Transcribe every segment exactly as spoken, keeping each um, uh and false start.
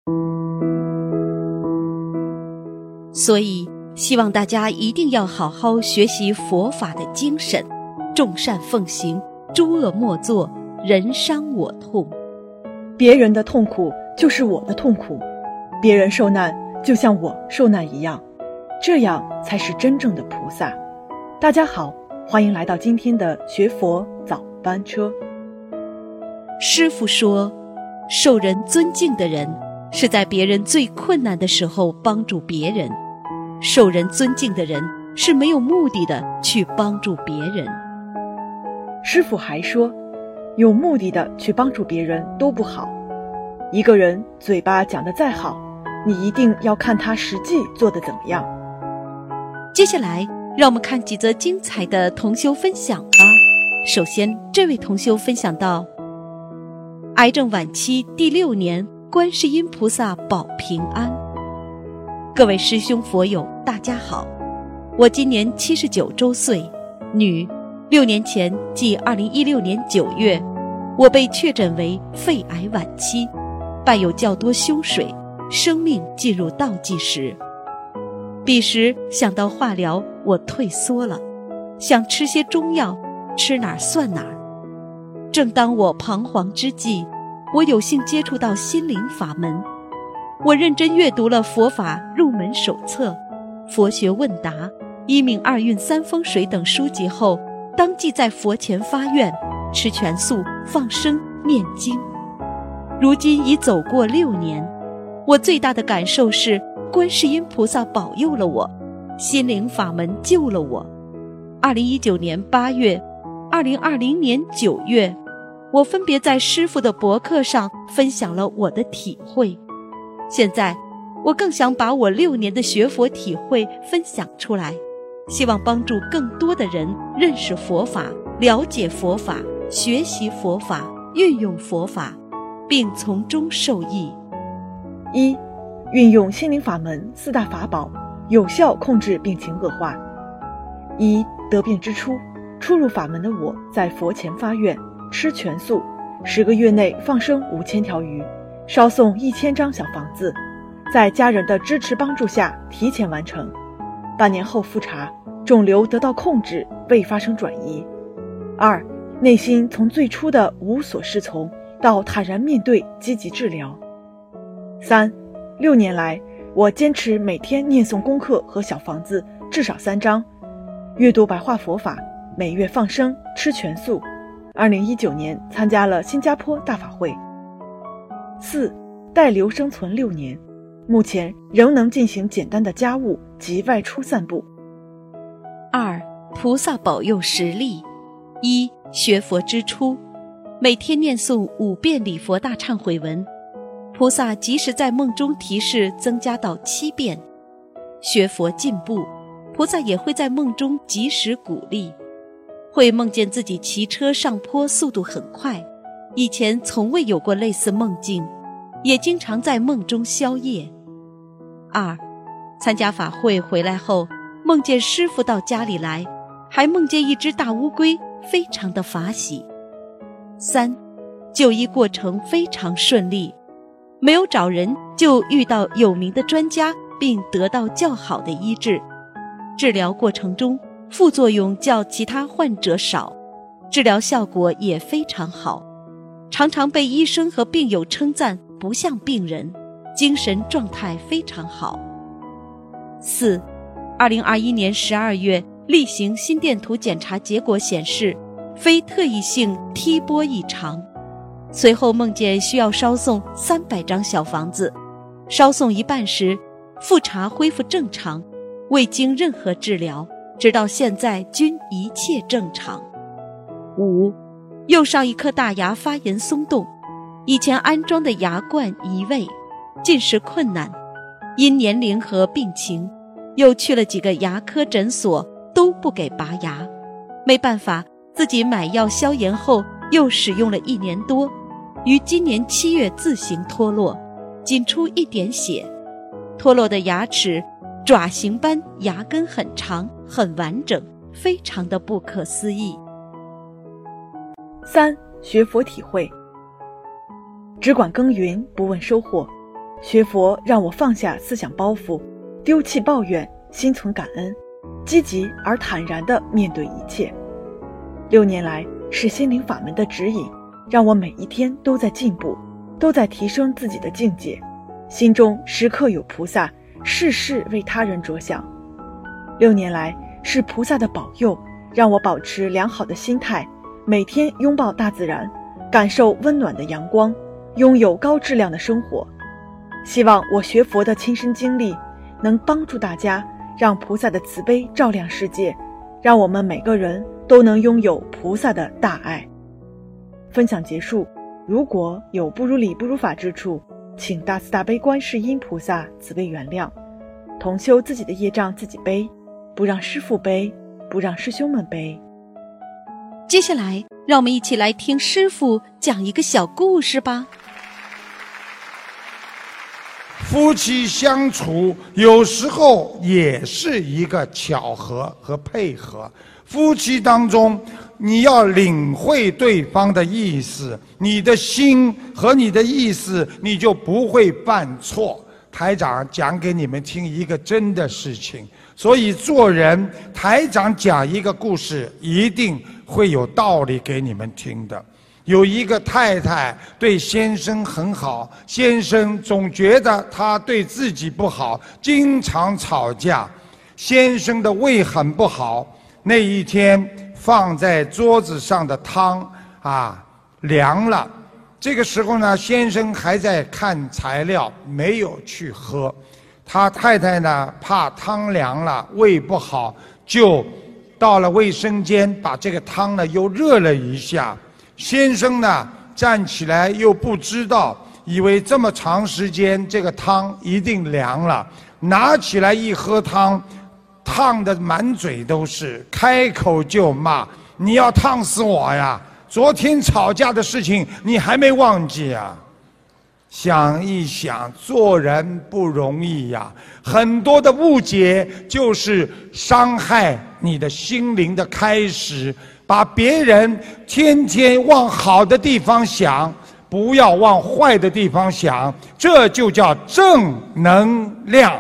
所以希望大家一定要好好学习佛法的精神，众善奉行，诸恶莫作，人伤我痛。 别人的痛苦就是我的痛苦，别人受难就像我受难一样，这样才是真正的菩萨。大家好，欢迎来到今天的学佛早班车。 师父说，受人尊敬的人是在别人最困难的时候帮助别人，受人尊敬的人是没有目的的去帮助别人。 师父还说，有目的的去帮助别人都不好。一个人嘴巴讲得再好，你一定要看他实际做得怎么样。 接下来让我们看几则精彩的同修分享吧。首先，这位同修分享到，癌症晚期第六年，观世音菩萨保平安。各位师兄佛友大家好，我今年七十九周岁，女，六年前即二零一六年九月，我被确诊为肺癌晚期，伴有较多胸水，生命进入倒计时。彼时想到化疗，我退缩了，想吃些中药，吃哪儿算哪儿。正当我彷徨之际，我有幸接触到心灵法门。我认真阅读了佛法入门手册、佛学问答、一命二运三风水等书籍后，当即在佛前发愿，吃全素、放生、念经。如今已走过六年，我最大的感受是观世音菩萨保佑了我，心灵法门救了我。二零一九年八月，二零二零年九月，我分别在师父的博客上分享了我的体会。现在我更想把我六年的学佛体会分享出来，希望帮助更多的人认识佛法，了解佛法，学习佛法，运用佛法，并从中受益。 一、运用心灵法门四大法宝，有效控制病情恶化。一、得病之初，初入法门的我在佛前发愿，吃全素，十个月内放生五千条鱼，烧送一千张小房子，在家人的支持帮助下提前完成。半年后复查，肿瘤得到控制，未发生转移。二、内心从最初的无所适从到坦然面对，积极治疗。三、六年来，我坚持每天念诵功课和小房子至少三章，阅读白话佛法，每月放生，吃全素。二零一九年参加了新加坡大法会。四、代流生存六年，目前仍能进行简单的家务及外出散步。 二、菩萨保佑实例。一、学佛之初，每天念诵五遍礼佛大忏悔文，菩萨即使在梦中提示增加到七遍。学佛进步，菩萨也会在梦中及时鼓励，会梦见自己骑车上坡速度很快，以前从未有过类似梦境，也经常在梦中宵夜。二、参加法会回来后，梦见师父到家里来，还梦见一只大乌龟，非常的法喜。三、就医过程非常顺利，没有找人就遇到有名的专家，并得到较好的医治。治疗过程中副作用较其他患者少，治疗效果也非常好，常常被医生和病友称赞不像病人，精神状态非常好。四、二零二一年十二月例行心电图检查结果显示非特异性 T 波异常，随后梦见需要烧送三百张小房子，烧送一半时复查恢复正常，未经任何治疗，直到现在均一切正常。五、右上一颗大牙发炎松动，以前安装的牙冠移位，进食困难，因年龄和病情，又去了几个牙科诊所，都不给拔牙。没办法，自己买药消炎后又使用了一年多，于今年七月自行脱落，仅出一点血。脱落的牙齿爪形般，牙根很长很完整，非常的不可思议。三、学佛体会。只管耕耘不问收获， 学佛让我放下思想包袱，丢弃抱怨，心存感恩，积极而坦然地面对一切。六年来是心灵法门的指引，让我每一天都在进步，都在提升自己的境界，心中时刻有菩萨，事事为他人着想。六年来是菩萨的保佑，让我保持良好的心态，每天拥抱大自然，感受温暖的阳光，拥有高质量的生活。希望我学佛的亲身经历能帮助大家，让菩萨的慈悲照亮世界，让我们每个人都能拥有菩萨的大爱。分享结束，如果有不如理不如法之处，请大慈大悲观世音菩萨慈悲原谅。同修自己的业障自己背，不让师父背，不让师兄们背。 接下来让我们一起来听师父讲一个小故事吧。 夫妻相处有时候也是一个巧合和配合，夫妻当中你要领会对方的意思，你的心和你的意思，你就不会犯错。台长讲给你们听一个真的事情，所以做人台长讲一个故事一定会有道理给你们听的。有一个太太对先生很好，先生总觉得她对自己不好，经常吵架。先生的胃很不好，那一天放在桌子上的汤啊凉了，这个时候呢，先生还在看材料，没有去喝。他太太呢怕汤凉了胃不好，就到了卫生间把这个汤呢又热了一下。先生呢站起来又不知道，以为这么长时间这个汤一定凉了，拿起来一喝汤，烫得满嘴都是，开口就骂：你要烫死我呀，昨天吵架的事情你还没忘记啊。想一想，做人不容易呀，很多的误解就是伤害你的心灵的开始。把别人天天往好的地方想，不要往坏的地方想，这就叫正能量。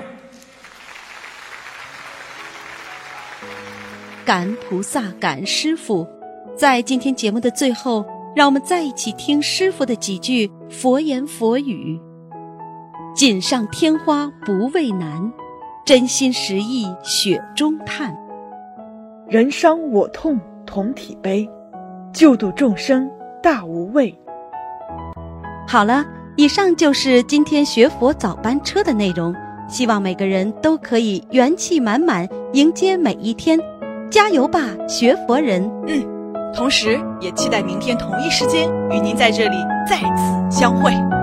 感恩菩萨，感恩师父。在今天节目的最后，让我们再一起听师父的几句佛言佛语。锦上添花不畏难，真心实意雪中炭。 人伤我痛同体悲，救度众生大无畏。 好了，以上就是今天学佛早班车的内容，希望每个人都可以元气满满迎接每一天，加油吧，学佛人。 嗯，同时也期待明天同一时间与您在这里再次相会。